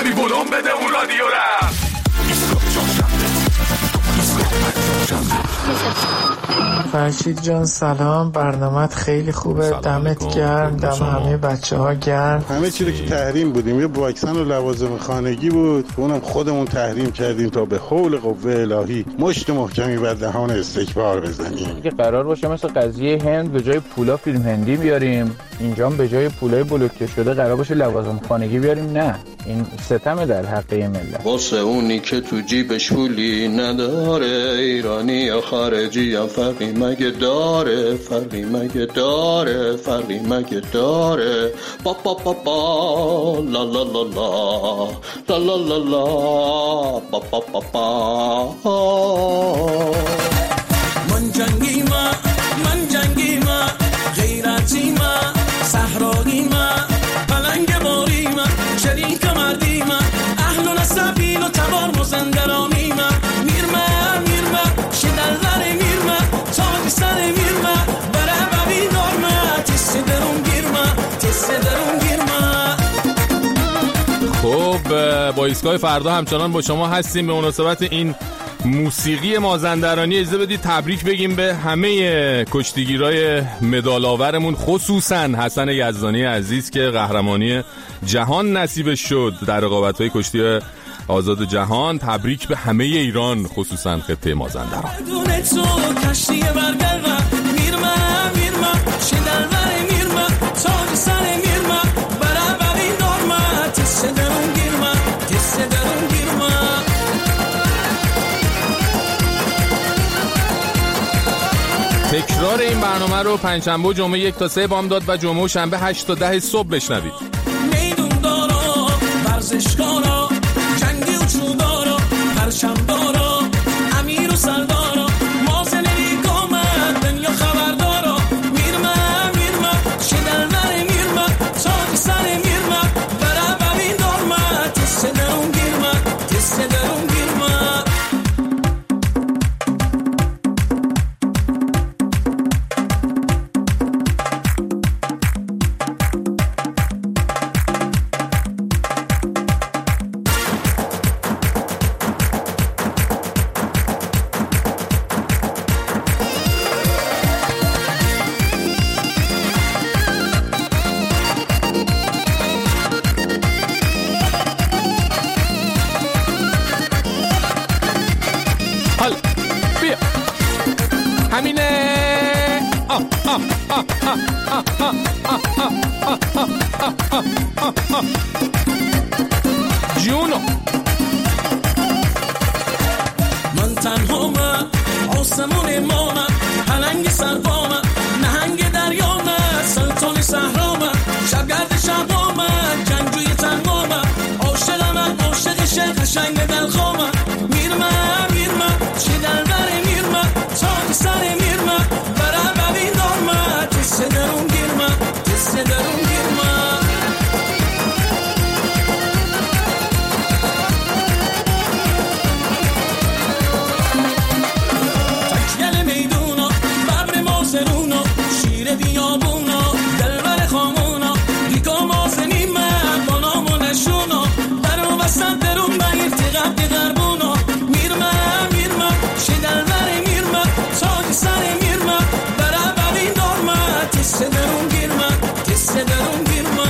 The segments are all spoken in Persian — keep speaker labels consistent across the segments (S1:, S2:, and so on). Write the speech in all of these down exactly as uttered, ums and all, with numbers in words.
S1: ببی بلوم بده اون رادیو را.
S2: فرشید جان سلام، برنامه‌ت خیلی خوبه، دمت گرم، دم همه بچه ها گرم.
S3: همه چی رو که تحریم بودیم، یه واکسن و لوازم خانگی بود اونم خودمون تحریم کردیم تا به حول قوه الهی مشت محکمی بر دهان استکبار بزنیم.
S4: اگه قرار باشه مثل قضیه هند به جای پولا فیلم هندی بیاریم، اینجا به جای پولای بلوکه شده قرار باشه لوازم خانگی بیاریم، نه این ستمه در حق ملت.
S5: واسه اونی که تو جیبش پولی نداره، ایرانی یا خارجی یا فرقی مگه داره، فرقی مگه داره، فرقی مگه داره. با با با با لا لا لا لا لا لا لا لا با با با با.
S6: من جنگی ما من جنگی ما غیرتی ما صحرایی ما پلنگ باری ما شریک مردی ما اهل و نسبیل و تبار مزندرانی ما میرما میرما شدلدر میرما تاقی سر میرما برای ببی نارما تیسه درون گیرما تیسه درون گیرما.
S7: خب با ایستگاه فردا همچنان با شما هستیم. به مناسبت این موسیقی مازندرانی اجازه بدید تبریک بگیم به همه کشتیگیرای مدال آورمون، خصوصا حسن یزدانی عزیز که قهرمانی جهان نصیبش شد در رقابت‌های کشتی آزاد جهان. تبریک به همه ایران، خصوصا خطه مازندران. تکرار این برنامه رو پنجشنبه و جمعه یک تا سه بامداد و جمعه و شنبه هشت تا ده صبح بشنوید.
S6: میدون دارا ورزشکارا جنگی و چوبارا پرچمدارا امیر و سردارا مازنی قامت دنیا خبردارا میرما میرما شدلدر میرما تاقی سر میرما برای ببین دارما تیسه درون گیرما تیسه درون گیرما.
S7: جونو
S6: من تنها من آسمون ما من پلنگ سربا من نهنگ دریا من سلطان صحرا من شبگرد شبا من جنگجوی تنها من عاشق من عاشق شه قشنگ دلخوا من میرما میرما چی دلبر میرما تاقی سر میرما برای ببین دارما تیسه درون گیرما تیسه درون گیرما. شیر بیابونا دلبر خامونا بیگا مازنی من با نام و نشونا برو بستن درون بگیر تیغب دی غربونا میرما میرما شی دلبر میرما تاقی سر میرما برای ببین دارما تیسه درون گیرما تیسه درون گیرما.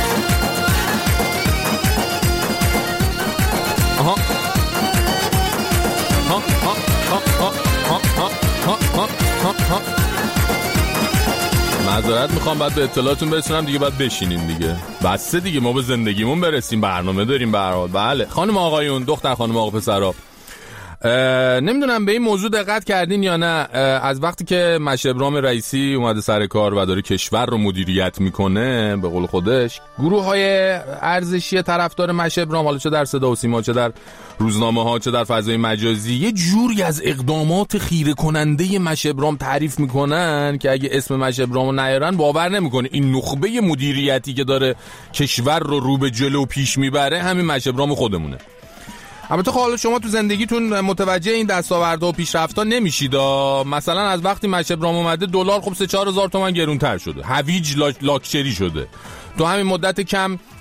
S7: آها ها ها ها ها ها ها ها ها ها. معذرت میخوام، بعد به اطلاعاتون برسونم دیگه، بعد بشینین دیگه، بسته دیگه، ما به زندگیمون برسیم، برنامه داریم به هر حال. بله خانم آقایون، دختر خانم آقا پسرا، نمیدونم به این موضوع دقت کردین یا نه. از وقتی که مشه ابراهیم رئیسی اومده سر کار و داره کشور رو مدیریت میکنه به قول خودش، گروه های ارزشی طرفدار مشه ابراهیم، حالا چه در صدا و سیما، چه در روزنامه ها، چه در فضای مجازی، یه جوری از اقدامات خیره کننده مشه ابراهیم تعریف میکنن که اگه اسم مشه ابراهیم نیارن باور نمیکنه این نخبه مدیریتی که داره کشور رو رو به جلو پیش میبره همین مشه ابراهیم خودمونه. البته حالا شما تو زندگیتون متوجه این دستاوردها و پیشرفت‌ها نمیشید. مثلا از وقتی مشه ابراهیم اومده دلار خب سه چهار هزار تومان گرونتر شده، هویج لاکچری شده. تو همین مدت کم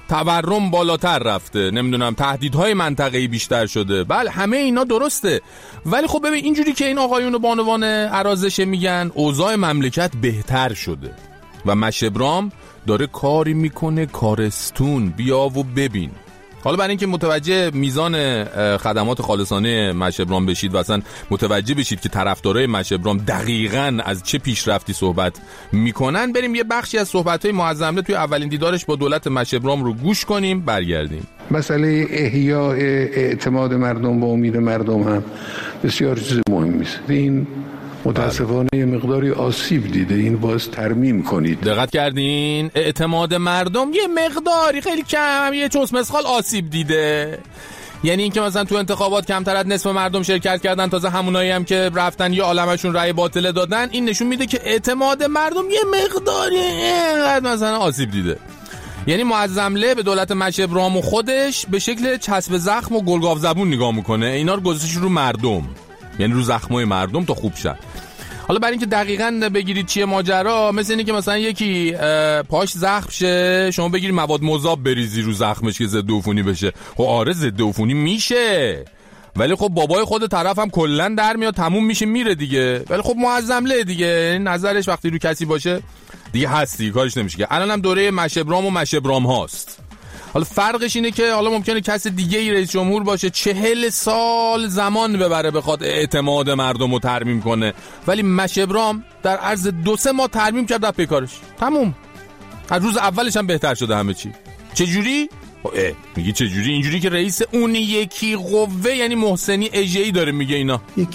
S7: تورم بالاتر رفته، نمیدونم تهدیدهای منطقه‌ای بیشتر شده. بله همه اینا درسته، ولی خب ببین اینجوری که این آقایون به عنوان ارازشه میگن اوضاع مملکت بهتر شده و مشبرام داره کاری میکنه کارستون. بیا و ببین. حالا برای اینکه متوجه میزان خدمات خالصانه مشبرام بشید و اصلا متوجه بشید که طرفدارای مشبرام دقیقاً از چه پیشرفتی صحبت میکنن، بریم یه بخشی از صحبت‌های معظمله توی اولین دیدارش با دولت مشبرام رو گوش کنیم، برگردیم.
S8: مسئله احیاء اعتماد مردم با امید مردم هم بسیار چیز مهمی است. این متاسفانه یه مقداری آسیب دیده، این باز ترمیم کنید.
S7: دقت کردین؟ اعتماد مردم یه مقداری خیلی کم، یه چوس مسخال آسیب دیده. یعنی اینکه مثلا تو انتخابات کمتر از نصف مردم شرکت کردن، تازه همونایی هم که رفتن یه عالمشون رأی باطله دادن، این نشون میده که اعتماد مردم یه مقداری اینقدر مثلا آسیب دیده. یعنی معظمله به دولت مشبرام و خودش به شکل چسب زخم و گلگاو زبون نگاه میکنه، اینا رو گذاشتش رو مردم، یعنی رو زخمای مردم تا خوب شن. حالا برای اینکه دقیقاً بگیرید چیه ماجرا، مثل اینه که مثلا یکی پاش زخم شه، شما بگیرید مواد مذاب بریزی رو زخمش که ضد عفونی بشه. خب آره ضد عفونی میشه، ولی خب بابای خود طرف هم کلا در میاد، تموم میشه میره دیگه. ولی خب معظمله دیگه، نظرش وقتی رو کسی باشه دیگه هستی، کارش نمیشه که. الان هم دوره مشبرام و مشبرام هاست. حالا فرقش اینه که حالا ممکنه کس دیگه ای رئیس جمهور باشه، چهل سال زمان ببره بخواد اعتماد مردم رو ترمیم کنه، ولی مشبرام در عرض دو سه ماه ترمیم کرد رفت پیکارش، تموم. از روز اولش هم بهتر شده همه چی. چجوری؟ میگی چجوری؟ اینجوری که رئیس اون یکی قوه یعنی محسنی اژه‌ای داره میگه اینا.
S9: یک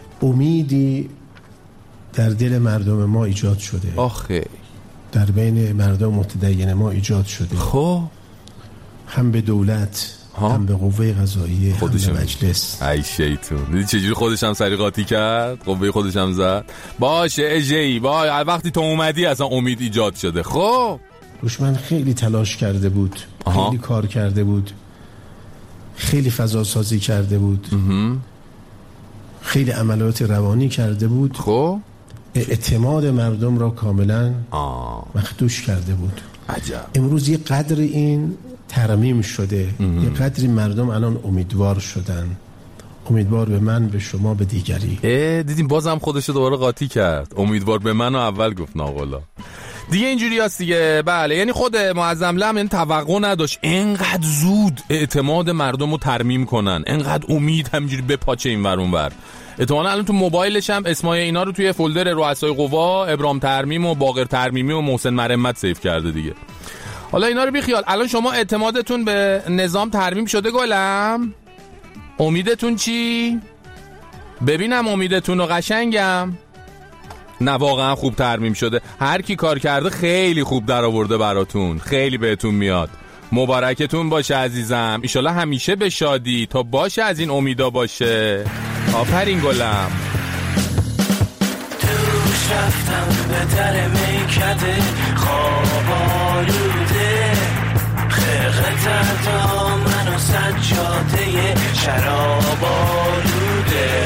S9: امیدی در دل مردم ما ایجاد شده،
S7: آخه
S9: در بین مردم متدین ما ایجاد شده.
S7: خب
S9: هم به دولت ها؟ هم به قوه قضاییه، هم به مجلس.
S7: ای شیطون، دیدی چجوری خودش هم سریقاتی کرد، قوه خودش هم زد. باشه اژه‌ای، با وقتی تو اومدی اصلا امید ایجاد شده. خب
S9: دشمن خیلی تلاش کرده بود، آها. خیلی کار کرده بود، خیلی فضا سازی کرده بود، امه. خیلی عملیات روانی کرده بود.
S7: خب
S9: اعتماد مردم را کاملا آه. مخدوش کرده بود.
S7: عجب.
S9: امروز یه قدر این ترمیم شده، امه. یه قدری مردم الان امیدوار شدن، امیدوار به من، به شما، به دیگری.
S7: دیدیم بازم خودشو دوباره قاطی کرد، امیدوار به من و اول گفت ناقلا دیگه. اینجوری هست دیگه. بله یعنی خود معظمله هم این توقع نداشت اینقدر زود اعتماد مردم رو ترمیم کنن، اینقدر امید همینجوری بپاچه این ور اون ور. احتمالاً الان تو موبایلش هم اسمای اینا رو توی فولدر رؤسای قوا، ابرام ترمیم و باقر ترمیمی و محسن مرمت سیو کرده دیگه. حالا اینا رو بی خیال. الان شما اعتمادتون به نظام ترمیم شده گلم؟ امیدتون چی؟ ببینم امیدتون رو قشنگم. نه واقعا خوب ترمیم شده، هر کی کار کرده خیلی خوب در آورده براتون، خیلی بهتون میاد. مبارکتون باشه عزیزم، ایشالله همیشه به شادی، تا باشه از این امیدا باشه. آفرین گلم.
S6: دوش رفتم به در میکده خواب آلوده، خرقه تردا من و سجاده شراب آلوده،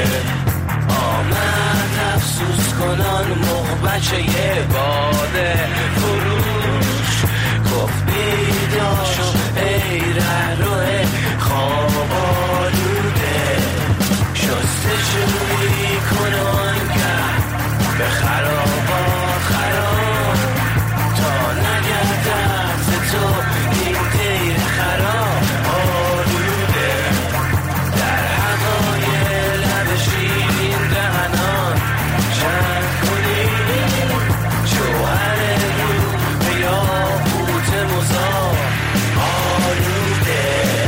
S6: آمد افسوس کنان مغ بچه باده فروش، گفت بیدار شو ای رهروه خواب آلوده، شسته شوی کنان کرد به خرابات خراب، تا نگردم ز تو این دیر خراب آلوده، در هوای لب شیرین دهنان چند کنی، جوهر رو به یاقوت مزار آلوده.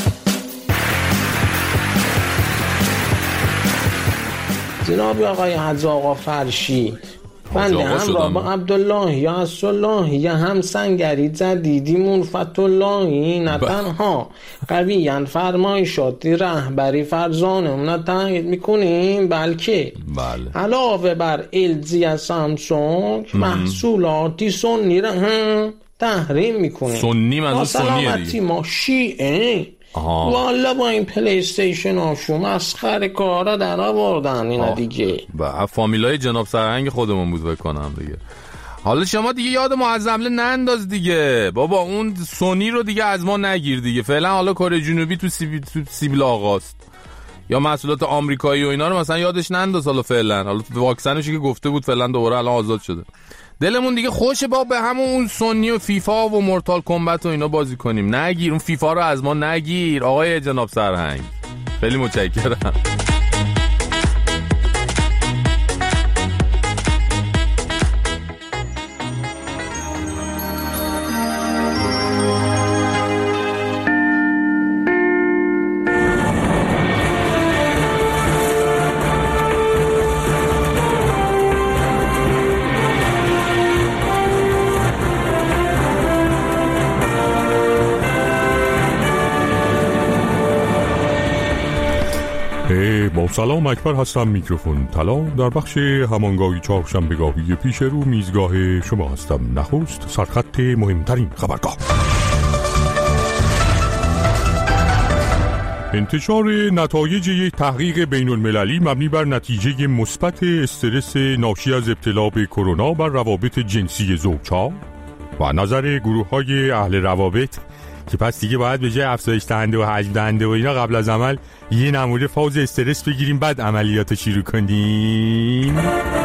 S10: جناب آقای حج آقا فرشی، بنده همراه با عبدالله یا عصالله یا هم سنگری جدیدی منفت اللهی نه تنها قویاً فرمایشات رهبری فرزانمون را تایید میکنیم، بلکه
S7: بله.
S10: علاوه بر الجی سامسونگ محصولاتی سنی را هم تحریم میکنیم.
S7: سنی منظور سنیه دیگه،
S10: ما شیعه والا با این پلی استیشن هاشون مسخره کارا در آوردن اینا دیگه.
S7: با فامیلای جناب سرهنگ خودمون بود بکنم دیگه. حالا شما دیگه یاد معظم حمله ننداز دیگه بابا، اون سونی رو دیگه از ما نگیر دیگه. فعلا حالا کره جنوبی تو سیبیل تو سیبیل آقاست، یا محصولات آمریکایی و اینا رو مثلا یادش ننداز. حالا فعلا حالا واکسنش که گفته بود فعلا دوباره الان آزاد شده. دلمون دیگه خوشه با به همون اون سونی و فیفا و مورتال کمبت و اینا بازی کنیم. نگیر اون فیفا رو از ما نگیر آقای جناب سرهنگ. خیلی متشکرم.
S11: با سلام، اکبر هستم. میکروفون طلا در بخش همانگاهی چهارشنبه‌گاهی پیش رو میزگاه شما هستم. نخست سرخط مهمترین خبرگاه. انتشار نتایج یک تحقیق بین المللی مبنی بر نتیجه مثبت استرس ناشی از ابتلا به کرونا بر روابط جنسی زوجها و نظر گروه‌های اهل روابط که پس دیگه باید به جای افزایش دهنده و حجم دهنده و اینا قبل از عمل یه نمونه فاز استرس بگیریم بعد عملیات شروع کنیم.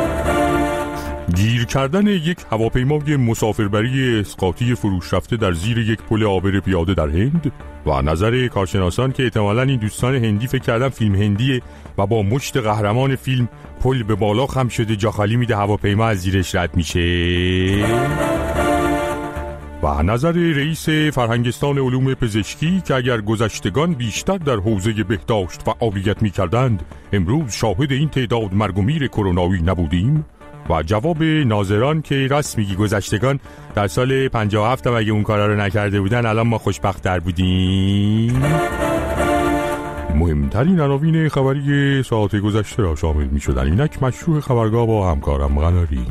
S11: گیر کردن یک هواپیمای مسافربری اسقاطی فروش رفته در زیر یک پل عابر پیاده در هند و نظر کارشناسان که احتمالاً این دوستان هندی فکر کردن فیلم هندیه و با مشت قهرمان فیلم پل به بالا خم شده، جا خالی میده، هواپیما از زیرش رد میشه. و نظر رئیس فرهنگستان علوم پزشکی که اگر گذشتگان بیشتر در حوزه بهداشت فعالیت می‌کردند امروز شاهد این تعداد مرگ و میر کرونایی نبودیم. و جواب ناظران که راست میگی گذشتگان در سال پنجاه و هفت هم اگه اون کارا رو نکرده بودن الان ما خوشبخت‌تر بودیم. مهمترین عناوین خبری ساعت گذشته را شامل می‌شدند. اینک مشروع خبرگاه با همکارم قناری.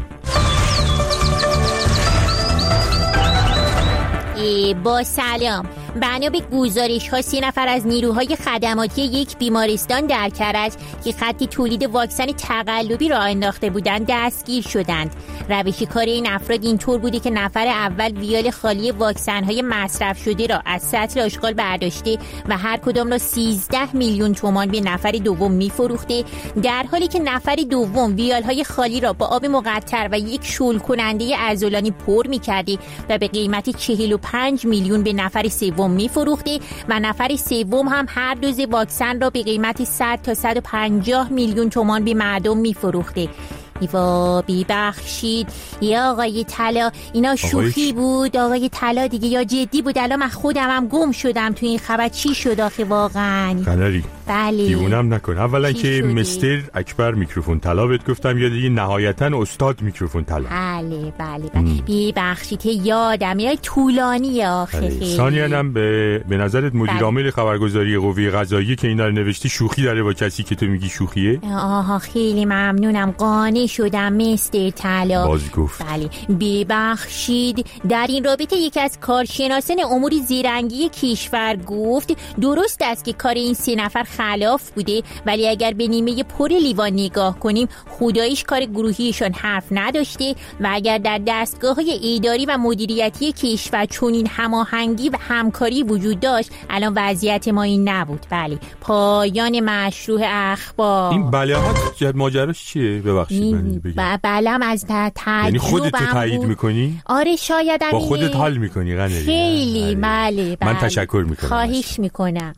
S12: با سلام. بنا به گزارش ها سه نفر از نیروهای خدماتی یک بیمارستان در کرج که خط تولید واکسن تقلبی را انداخته بودند دستگیر شدند. روش کار این افراد اینطور بوده که نفر اول ویال خالی واکسن های مصرف شده را از سطل آشغال برداشته و هر کدام را سیزده میلیون تومان به نفر دوم میفروخته، در حالی که نفر دوم ویال های خالی را با آب مقطر و یک شل کننده عضلانی پر میکرده و به قیمت چهل و پنج میلیون به نفر سوم میفروخته و نفر سوم هم هر دوز واکسن را به قیمت صد تا صد و پنجاه میلیون تومان به مردم میفروخته. ایوا ببخشید یا آقای طلا، اینا شوخی بود آقای طلا دیگه، یا جدی بود؟ الان من خودم هم گم شدم تو این خبر. چی شد آخه واقعا؟
S11: قناری
S12: بله
S11: دیوونم نکن. اولا که شده؟ مستر اکبر میکروفون طلا بهت گفتم، یا دیگه نهایتا استاد میکروفون طلا.
S12: بله بله بله ببخشید یادم یا طولانی آخه.
S11: ثانیاً هم به به نظرت مدیر عامل خبرگزاری قوه قضاییه که اینا رو نوشته شوخی داره با کسی که تو میگی شوخیه؟
S12: آها خیلی ممنونم، قانع شدم مستر طلا.
S11: باز گفت.
S12: بله ببخشید. در این رابطه یکی از کارشناسان امور زیرنگی کشور گفت درست است که کار این سه نفر خلاف بوده، ولی اگر به نیمه پر لیوان نگاه کنیم خداییش کار گروهیشون حرف نداشته و اگر در دستگاه‌های اداری و مدیریتی کشور چنین هماهنگی و همکاری وجود داشت الان وضعیت ما این نبود. بله پایان مشروع اخبار.
S11: این بلهات ماجراش چیه؟ ببخشید من بگم.
S12: بلم از تجربه.
S11: یعنی خودت تو تایید میکنی؟
S12: آره شاید
S11: با خودت حال میکنی قناری.
S12: خیلی بله بله.
S11: من تشکر میکنم.
S12: خواهش میکنم.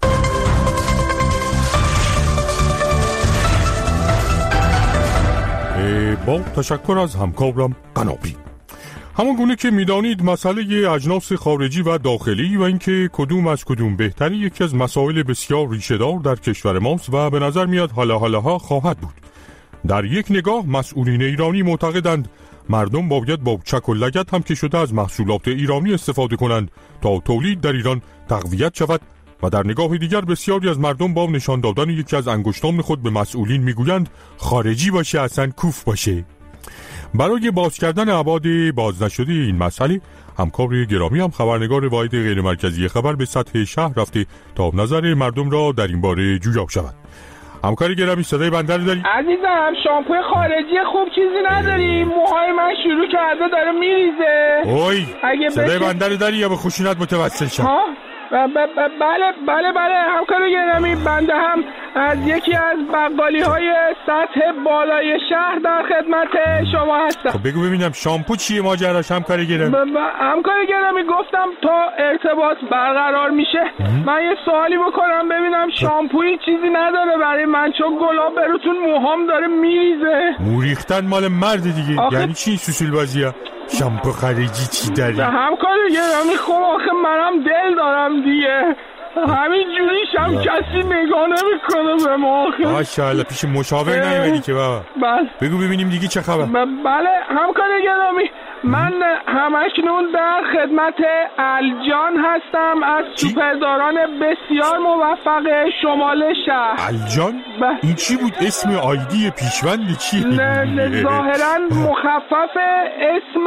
S11: با تشکر از همکارم قناری. همان گونه که میدانید مسئله اجناس خارجی و داخلی و اینکه کدوم از کدوم بهتری یکی از مسائل بسیار ریشه‌دار در کشور ماست و به نظر میاد حالا حالاها خواهد بود. در یک نگاه مسئولین ایرانی معتقدند مردم باید با چک و لگد هم که شده از محصولات ایرانی استفاده کنند تا تولید در ایران تقویت شود و در نگاه دیگر بسیاری از مردم با نشان دادن یکی از انگشتان خود به مسئولین میگویند خارجی باشه اصلا کوف باشه. برای باز کردن ابعاد باز نشده این مسئله همکار گرامی هم خبرنگار واحد غیر مرکزی خبر به سطح شهر رفته تا نظر مردم را در این باره جویا شود. همکار گرامی صدای بنده رو داری؟
S13: عزیزم شامپوی خارجی خوب چیزی نداری؟ موهای من شروع کرده داره میریزه.
S11: اوی صدای بنده رو داری یا به خشونت متوسل شد؟
S13: ب- ب- بله بله بله همکار گرامی، بنده هم از یکی از بقالی های سطح بالای شهر در خدمت شما هستم.
S11: خب بگو ببینم شامپو چیه ماجراش همکار گرامی؟
S13: ب- ب- همکار گرامی گفتم تا ارتباط برقرار میشه من یه سوالی بکنم ببینم شامپویی چیزی نداره برای من، چون گلاب بروتون موهام داره میریزه.
S11: مو ریختن مال مرد دیگه. آخه... یعنی چی سوسول بازیه؟ شامپو خارجی چی داری؟
S13: همکار گرامی خب آخه منم دل دارم دیگه، همین جوریش هم کسی نگاه نمیکنه به ما.
S11: ماشاءالله پیش مشاور نیومدی که بابا؟
S13: بله.
S11: بگو ببینیم دیگه چه خبر؟
S13: بله همکار گرامی من همکنون در خدمت الجان هستم از سوپرداران بسیار موفق شمال شهر.
S11: الجان؟ این چی بود اسم آیدی پیشوند چی؟
S13: ظاهرا مخفف اسم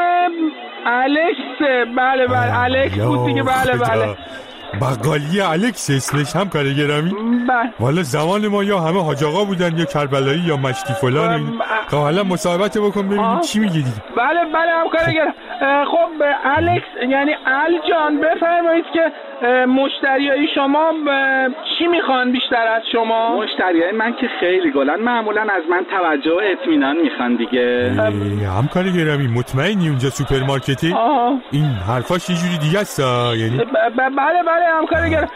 S13: الکس. بله بله الکس بود دیگه. بله بله
S11: بقالی الکس اسمش هم کار گرامی؟
S13: بله.
S11: والا زمان ما یا همه حاج آقا بودن یا کربلایی یا مشتی فلان این. خب حالا مصاحبت بکن ببینیم چی میگی دیگه.
S13: بله بله هم کار گرامی. خب الکس یعنی الجان بفرمایید که مشتریای شما چی میخوان بیشتر از شما؟
S14: مشتریای من که خیلی گلن معمولا از من توجه و اطمینان میخوان دیگه.
S11: همکار گرامی مطمئنی اونجا سوپرمارکته؟
S13: آه.
S11: این حرفاش یه جوری دیگه است یعنی
S13: بله بله همکار گرامی.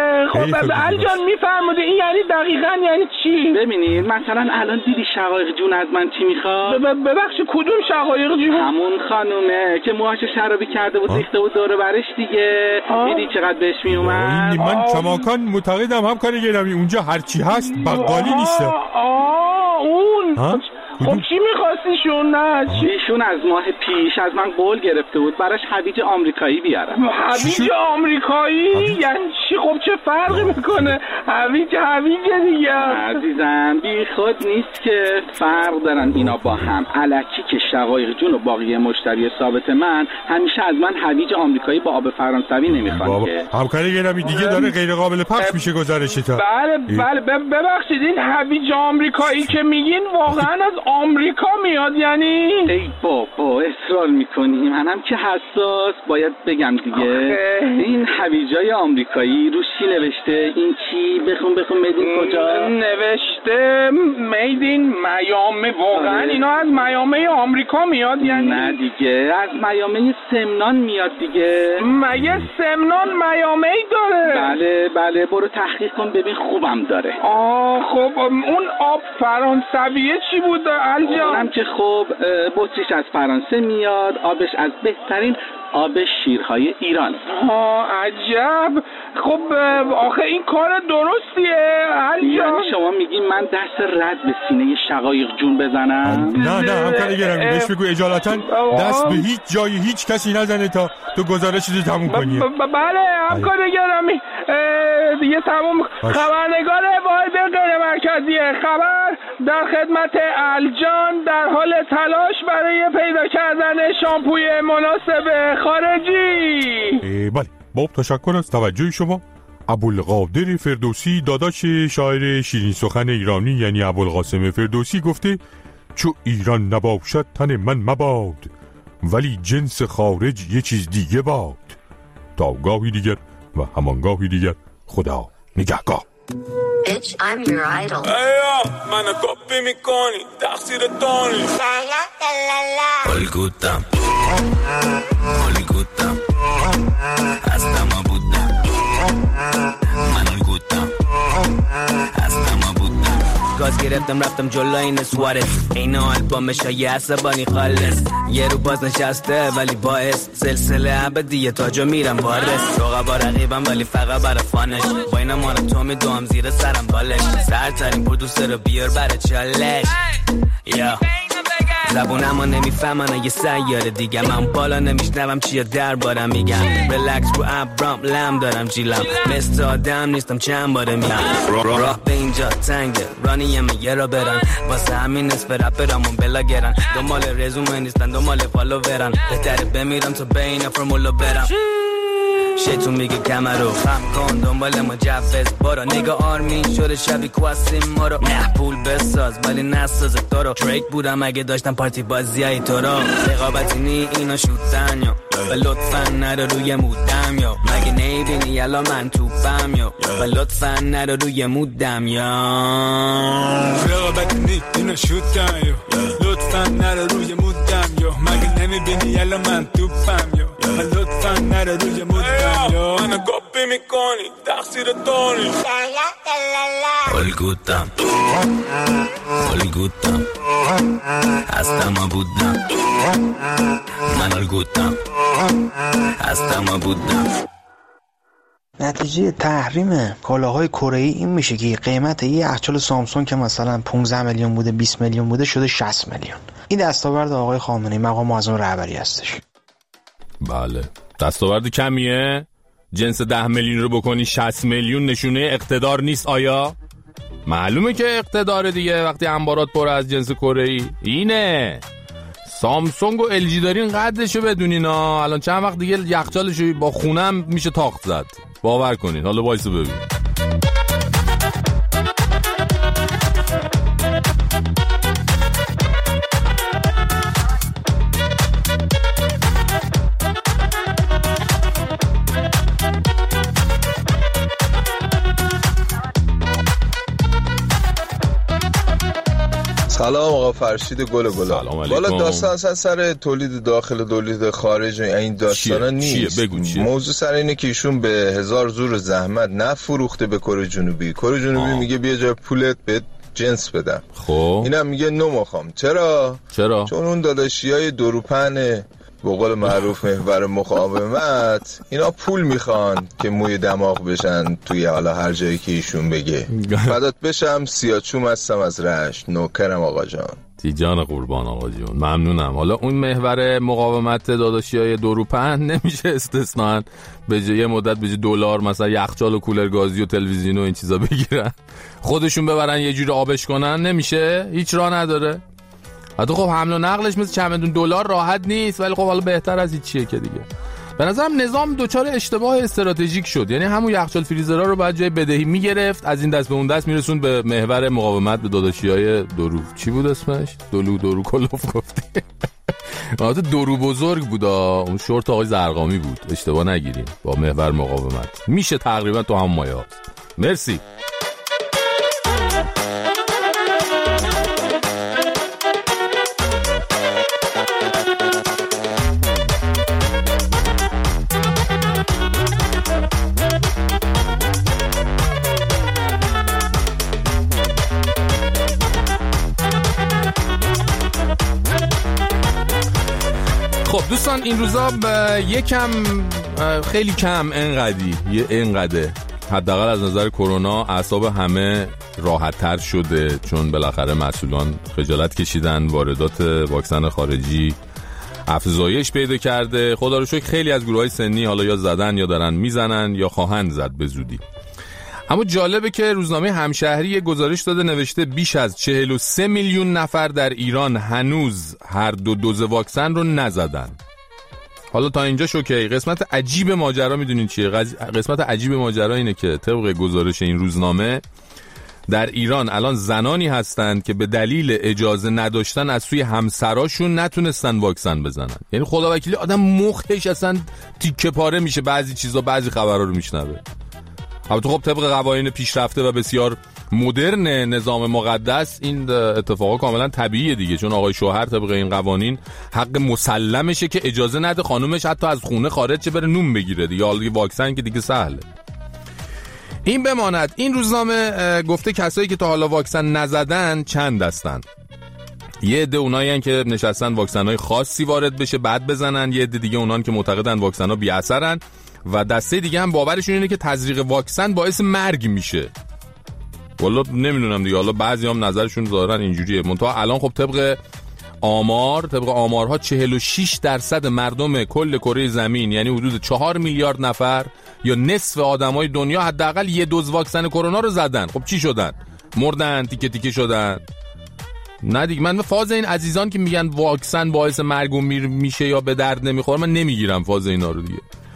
S13: خب الجان میفرمودی این یعنی دقیقاً یعنی چی؟
S14: ببینید مثلا الان دیدی شقایق جون از من چی میخواد؟
S13: ببخشید کدوم شقایق جون؟
S14: همون خانومه که موهاشو شرابی کرده بود ریخته بود دور برش دیگه. دیدی چقدر بهش میومد؟
S11: من کماکان معتقدم همکار گرامی اونجا هرچی هست بقالی نیست.
S13: آه اون خب چی میخواستیشون؟ نه
S14: ایشون از ماه پیش از من قول گرفته بود براش هویج آمریکایی بیارم.
S13: هویج آمریکایی؟ یعنی چی؟ خب چه فرقی میکنه؟ هویج هویج دیگه.
S14: عزیزم بی خود نیست که فرق دارن اینا با هم. الکی که شقایق جون و باقی مشتری ثابت من همیشه از من هویج آمریکایی با آب فرانسوی نمیخوان که.
S11: همکار گرامی دیگه داره غیر قابل پخش میشه گزارشتا.
S13: بله بله ببخشید این هویج آمریکایی که میگین واقعا از آمریکا میاد یعنی؟
S14: ای بابا اصرار میکنی منم که حساس باید بگم دیگه. آخه. این هویجای آمریکایی روش چی نوشته؟ این چی؟ بخون بخون میدین کجا؟
S13: نوشته میدین میامی. واقعا اینا از میامی آمریکا میاد یعنی؟
S14: نه دیگه از میامی سمنان میاد دیگه.
S13: مگه سمنان میامی داره؟
S14: بله بله برو تحقیق کن ببین خوبم داره.
S13: آه خب اون آب فرانسویه چی بود الجان؟
S14: اونم که خب بطریش از فرانسه میاد، آبش از بهترین آب شیرهای ایران.
S13: ها عجب. خب آخه این کار درستیه الجان؟
S14: یعنی شما میگین من دست رد به سینه شقایق جون بزنم؟
S11: نه نه همکار گرامی بهش بگو اجالتا دست به هیچ جای هیچ کسی نزنه تا تو گزارش رو تموم کنی.
S13: بله همکار گرامی دیگه تموم. خبرنگار واحد غیر مرکزی خبر در خدمت الجان در حال تلاش برای پیدا کردن شامپوی مناسب خارجی.
S11: بله با تشکر از توجه شما. ابوالقادر فردوسی داداش شاعر شیرین سخن ایرانی یعنی ابوالقاسم فردوسی گفته چو ایران نباشد تن من مباد ولی جنس خارج یه چیز دیگه باد. تا گاهی دیگر و همانگاهی دیگر خدا نگهگاه.
S15: Bitch, I'm your idol.
S6: Eyo, منو کپی میکنی تقصیر تونی گلگوتم گلگوتم هستم ما بودم من گوتم هستم ما بودم گاز گرفتم رفتم جلو این سوارز این آلبومش های عصبانی خالص یه رو باز نشسته ولی باعث سلسله ابدیه تاجو میرم وارس روغا با رقیبم ولی فقط برا فانش با اینا مانم تو می دوام زیر سرم بالش سرترین پرودوسر رو بیار برا چالش یا زبونم ها نمیفهمن یه سیاره دیگه من بالا نمیشنوم چیه در بارم میگم ریلکس رو ابرام لم دارم جیلم مثل آدم نیستم چند باره میگم راه به اینجا تنگه رانیم یه را برن واسه همین نصف رپرامون بلا گرن دنبال رزومه نیستن دنبال فالو برن بهتره بمیرم تا بین فرمولو برم
S16: شیطون میگه کمر رو خم کن دنبال مجفز برو نگاه آرمین شده شبی کواسیم ما رو نه پول بساز ولی نساز تو رو دریک بودم اگه داشتم پارتی بازی های تو رو رقابتی نی اینا شوتن یا و لطفا نرو روی مودم یا مگه نیبینی یلا من توپم یا و لطفا نرو روی مودم یا
S17: رقابتی نی اینا شوتن یا لطفا نرو روی مودم یا مگه نمیبینی یلا من توپم یا و لطفا نرو روی مودم یا منو گپی میکنی تقصیر داری
S16: الگوتم الگوتم هستم و بودم من الگوتم هستم و بودم.
S18: نتیجه تحریم کالاهای کره‌ای این میشه که قیمت یه یخچال سامسونگ که مثلا پانزده میلیون بوده بیست میلیون بوده شده شصت میلیون. این دستاورد آقای خامنه‌ای مقام معظم رهبری هستش.
S7: بله دستاورد کمیه؟ جنس ده میلیون رو بکنی شصت میلیون نشونه اقتدار نیست آیا؟ معلومه که اقتدار دیگه وقتی انبارات پر از جنس کره‌ای. اینه سامسونگ و ال جی دارین قدرشو بدونین ها. الان چند وقت دیگه یخچالشو با خونم میشه تاخت زد، باور کنین. حالا وایسو ببین.
S19: سلام آقا فرشید گل گلا. والا داستان اصلا سر تولید داخل و تولید خارج این داستانا نیست.
S7: چیه؟ بگو چیه؟
S19: موضوع سر اینه که ایشون به هزار زور زحمت نفروخته به کره جنوبی. کره جنوبی آه. میگه بیا جای پولت به جنس بدم.
S7: خب
S19: اینم میگه نو میخوام. چرا؟
S7: چرا؟
S19: چون اون داداشیای دروپن به قول معروف محور مقاومت اینا پول میخوان که موی دماغ بشن توی حالا هر جایی که ایشون بگه. فدات بشم سیاچوم هستم از رشت، نوکرم آقا جان.
S7: تی جان قربان آقا جون، ممنونم. حالا اون محور مقاومت داداشیای دروپن نمیشه استثناً به جای مدت به جای دلار مثلا یخچال و کولر گازی و تلویزیون و این چیزا بگیرن خودشون ببرن یه جوری آبش کنن؟ نمیشه، هیچ راه نداره. حتی خب حمل و نقلش مثل چمدون دلار راحت نیست، ولی خب حالا بهتر از این چیه که دیگه. به نظرم نظام دوچار اشتباه استراتژیک شد. یعنی همون یخچال فریزرها رو بعد جای بدهی میگرفت، از این دست به اون دست میرسوند به محور مقاومت به داداشیای درو. چی بود اسمش؟ دلو درو کلوف گفتی. البته درو بزرگ بود، اون شورت آقای زرقامی بود، اشتباه نگیریم، با محور مقاومت میشه تقریبا تو هم مایه. مرسی. خب دوستان این روزا یکم خیلی کم انقدی یه انقده حداقل از نظر کرونا اعصاب همه راحت تر شده، چون بالاخره مسئولان خجالت کشیدن، واردات واکسن خارجی افزایش پیدا کرده. خدا رو شکر خیلی از گروهای سنی حالا یا زدن یا دارن میزنن یا خواهند زد به زودی. اما جالبه که روزنامه همشهری گزارش داده، نوشته بیش از چهل و سه میلیون نفر در ایران هنوز هر دو دوز واکسن رو نزدن. حالا تا اینجا شوکه. قسمت عجیب ماجرا میدونین چیه؟ قسمت عجیب ماجرا اینه که طبق گزارش این روزنامه در ایران الان زنانی هستند که به دلیل اجازه نداشتن از سوی همسراشون نتونستن واکسن بزنن. یعنی خدا وکیلی آدم مخش اصلا تیکه پاره میشه بعضی چیزا بعضی خبرها رو میشنوه. البته خب طبق قوانین پیشرفته و بسیار مدرن نظام مقدس این اتفاقا کاملا طبیعیه دیگه، چون آقای شوهر طبق این قوانین حق مسلمشه که اجازه نده خانومش حتی از خونه خارج چه بره نون بگیره دیگه. حالا واکسن که دیگه سهله. این بماند. این روزنامه گفته کسایی که تا حالا واکسن نزدن چند هستن. یه عده اونایین که نشستن واکسن‌های خاصی وارد بشه بعد بزنن، یه عده دیگه اونان که معتقدن واکسن‌ها بی‌اثرن، و دسته دیگه هم باورشون اینه که تزریق واکسن باعث مرگ میشه. والا نمیدونم دیگه، حالا بعضی هم نظرشون ظاهرا اینجوریه. منتها الان خب طبق آمار طبق آمارها چهل و شش درصد مردم کل کره زمین، یعنی حدود چهار میلیارد نفر یا نصف آدمای دنیا حداقل یه دوز واکسن کرونا رو زدن. خب چی شدن؟ مردن، تیکه تیکه شدن. نه دیگه من فاز این عزیزان که میگن واکسن باعث مرگ و میر میشه یا به درد نمیخوره من نمیگیرم فاز اینا رو دیگه.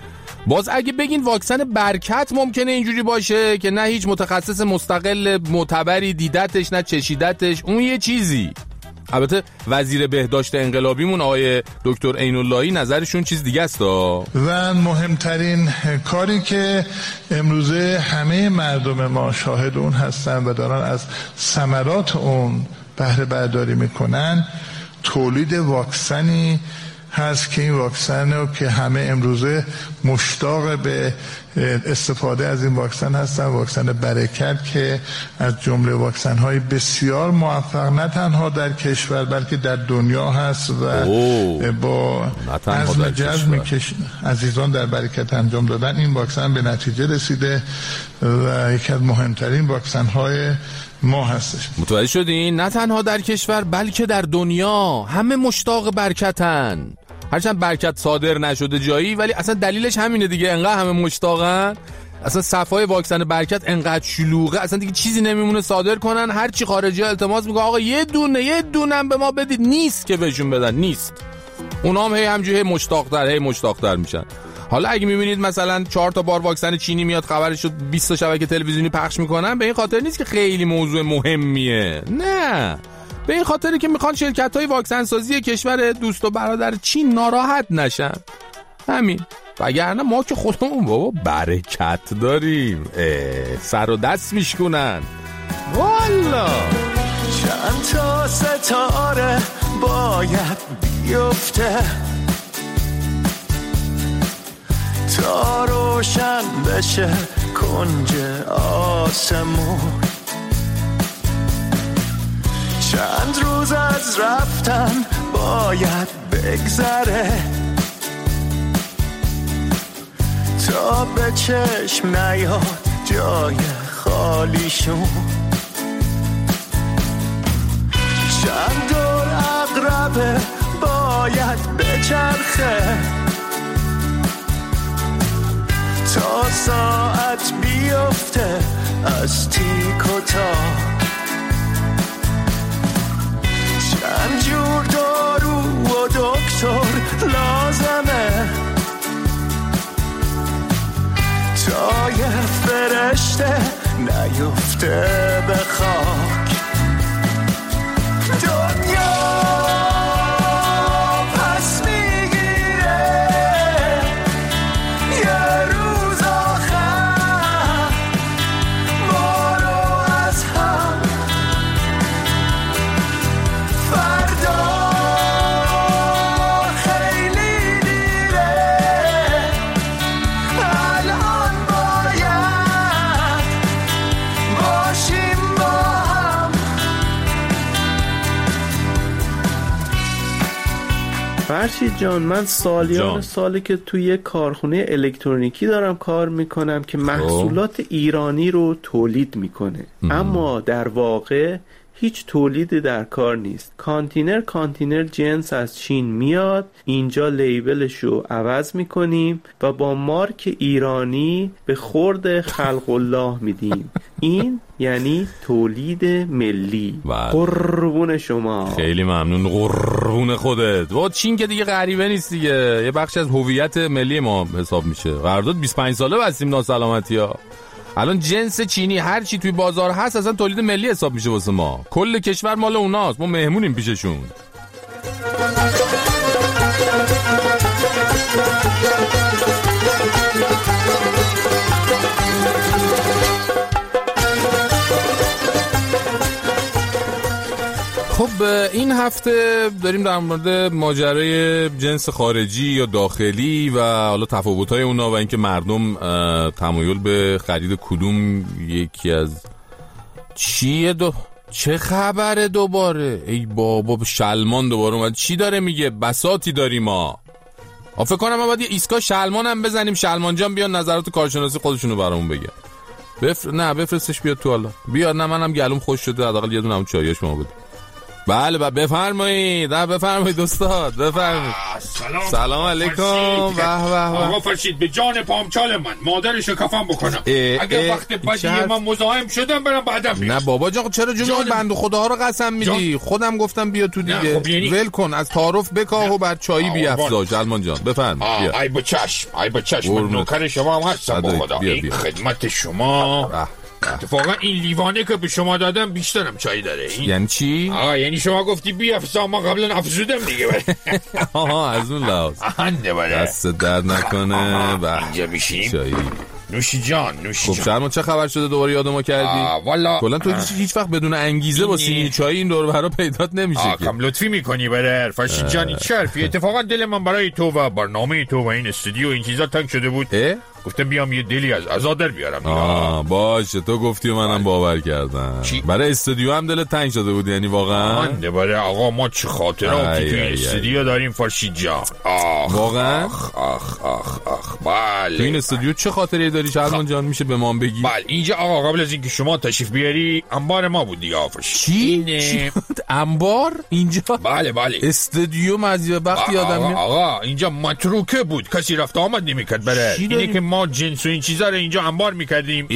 S7: باز اگه بگین واکسن برکت ممکنه اینجوری باشه که نه هیچ متخصص مستقل معتبری دیدتش نه چشیدتش، اون یه چیزی. البته وزیر بهداشت انقلابیمون آقای دکتر عین‌اللهی نظرشون چیز دیگه است.
S20: و مهمترین کاری که امروزه همه مردم ما شاهد اون هستن و دارن از ثمرات اون بهره برداری میکنن، تولید واکسنی هست که این واکسن رو که همه امروزه مشتاق به استفاده از این واکسن هستن، واکسن برکت که از جمله واکسن های بسیار موفق نه تنها در کشور بلکه در دنیا هست و با عزم جزم عزیزان در برکت انجام دادن این واکسن به نتیجه رسیده و یکی از مهمترین واکسن های ما هستش.
S7: متوجه شدین؟ نه تنها در کشور بلکه در دنیا همه مشتاق برکتن. هرچند برکت صادر نشده جایی، ولی اصلا دلیلش همینه دیگه، انقدر همه مشتاقن. اصلا صفای واکسن برکت انقدر شلوغه اصلا دیگه چیزی نمیمونه صادر کنن. هر چی خارجی‌ها التماس میگه آقا یه دونه یه دونم به ما بدید، نیست که بهشون بدن، نیست. اونام هی همجوری مشتاق‌تر هی مشتاق‌تر میشن. حالا اگه میبینید مثلا چهار تا بار واکسن چینی میاد خبرش شد بیست تا شبکه تلویزیونی پخش میکنن، به این خاطر نیست که خیلی موضوع مهمیه، نه، به این خاطری که میخوان شرکت‌های واکسن سازی کشور دوست و برادر چین ناراحت نشن، همین. وگرنه ما که خودمون بابا برکت داریم، سر و دست میشکنن والا.
S6: چند تا ستاره باید بیفته تا روشن بشه کنج آسمون، چند روز از رفتن باید بگذره تا به چشم نیاد جای خالیشون، چند دور عقربه باید بچرخه تا ساعت بیفته از تیک و تاک، چند جور دارو و دکتر لازمه تا یه فرشته نیفته به خاک. دنیا پس میگیره یه روز آخر ما رو از هم، فردا خیلی دیره، الان باید باشیم با هم.
S21: فرشید جان، من سالیان
S7: جان.
S21: ساله که توی یه کارخونه الکترونیکی دارم کار میکنم که محصولات ایرانی رو تولید میکنه، اما در واقع هیچ تولیدی در کار نیست. کانتینر کانتینر جنس از چین میاد اینجا، لیبلش رو عوض میکنیم و با مارک ایرانی به خورد خلق الله میدیم. این یعنی تولید ملی. قربون شما.
S7: خیلی ممنون، قربون خودت. با چین که دیگه غریبه نیست دیگه، یه بخش از هویت ملی ما حساب میشه. قرارداد بیست و پنج ساله بستیم ناسلامتی ها. الان جنس چینی هر چی توی بازار هست اصلا تولید ملی حساب میشه واسه ما. کل کشور مال اوناست، ما مهمونیم پیششون. خب این هفته داریم در مورد ماجرای جنس خارجی یا داخلی و حالا تفاوت‌های اونا و اینکه مردم تمایل به خرید کدوم یکی از چیه دو چه خبره دوباره. ای بابا شلمان دوباره اومد، چی داره میگه؟ بساطی داریم ما. فکر کنم ما باید یه ایسکا شلمان هم بزنیم، شلمان جان بیان نظرات کارشناسی خودشونو برامون بگه. بفر... نه بفرستش بیاد تو، حالا بیاد. نه منم گلوم خوش شده، حداقل یه دونه هم چایش ما بده. بله بله بفرمایید. نه بفرمایید استاد بفرمایید.
S1: سلام
S7: سلام علیکم. به به
S1: آقا فرشید به جان پامچال من مادرشو کفن بکنم. اگه وقت بدی من مزاحم شدم برم بعدم
S7: نه بابا جان چرا جون بنده خداها رو قسم میدی؟ خودم گفتم بیا تو دیگه.
S1: خب یعنی...
S7: ول کن از تعارف بکاه و بعد چایی بیافزا. سلمان جان بفرمایید.
S1: ای بچش ای بچش من نوکر شما هم هستم با خدا. این خدمت شما. اتفاقا این لیوانه که به شما دادم بیشترم چای داره. این...
S7: یعنی چی؟
S1: آه یعنی شما گفتی بیافزا ما قبلا افزودم دیگه.
S7: آها از اون لحاظ.
S1: آهنده بله.
S7: دست درد نکنه.
S1: اینجا میشیم.
S7: چایی.
S1: نوشی جان نوشی
S7: جان. خب شرما چه خبر شده دوباره یاد ما کردی؟
S1: والا
S7: کلا تو هیچ هیچ وقت بدون انگیزه با سینی چای این دور برا پیدات نمیشه
S1: که. کم لطفی میکنی برر فرشید جان این شرفی. اتفاقا دل من برای تو و برنامه تو و این استودیو این چیزا تنگ شده بود. گفتم بیام یه دلی از عزادر بیارم.
S7: آه باشه تو گفتی و منم باور کردم. چی؟ برای استودیو هم دلت تنگ شده بود یعنی واقعا؟
S1: من برای آقا ما چه خاطراتی تو این استودیو داریم فرشید جان. آخ
S7: واقعا؟
S1: آخ آخ آخ آخ بله.
S7: تو این استودیو چه خاطری داری شرمان جان میشه به ما بگی؟
S1: بله اینجا آقا قبل از اینکه شما تشریف بیاری انبار ما بود دیگه فرشید.
S7: چی؟ این... انبار اینجا؟
S1: بله بله.
S7: استودیو مزیه وقتی آدم
S1: آقا, آقا اینجا متروکه بود کسی رفت آمد نمیکرد بره. اینه که ما جنس و این چیزا رو اینجا انبار میکردیم.